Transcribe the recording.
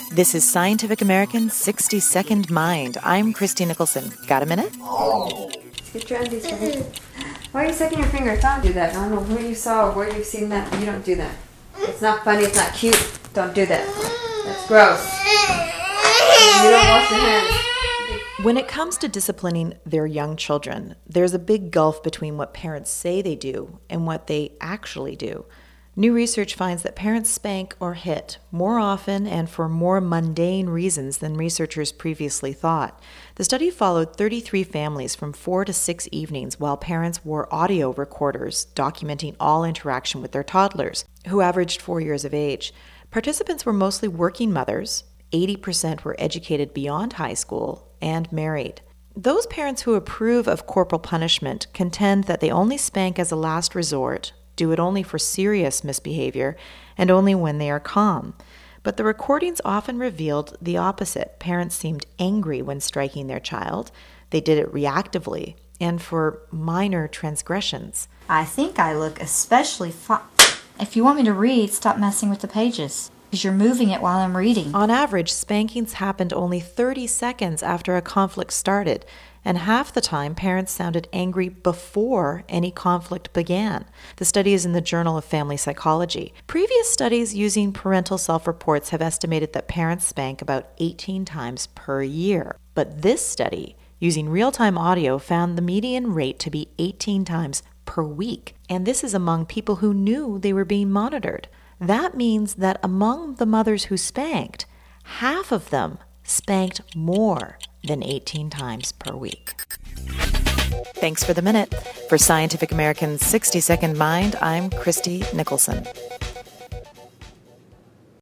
This is Scientific American's 60-Second Mind. I'm Christy Nicholson. Got a minute? Get your undies ready. Why are you sucking your finger? Don't do that. I don't know where you saw or where you've seen that. You don't do that. It's not funny. It's not cute. Don't do that. That's gross. You don't wash your hands. When it comes to disciplining their young children, there's a big gulf between what parents say they do and what they actually do. New research finds that parents spank or hit more often and for more mundane reasons than researchers previously thought. The study followed 33 families from 4 to 6 evenings while parents wore audio recorders documenting all interaction with their toddlers, who averaged 4 years of age. Participants were mostly working mothers, 80% were educated beyond high school, and married. Those parents who approve of corporal punishment contend that they only spank as a last resort, do it only for serious misbehavior, and only when they are calm. But the recordings often revealed the opposite. Parents seemed angry when striking their child. They did it reactively and for minor transgressions. I think I look especially If you want me to read, stop messing with the pages, because you're moving it while I'm reading. On average, spankings happened only 30 seconds after a conflict started, and half the time parents sounded angry before any conflict began. The study is in the Journal of Family Psychology. Previous studies using parental self-reports have estimated that parents spank about 18 times per year. But this study, using real-time audio, found the median rate to be 18 times per week. And this is among people who knew they were being monitored. That means that among the mothers who spanked, half of them spanked more than 18 times per week. Thanks for the minute. For Scientific American's 60-Second Mind, I'm Christy Nicholson.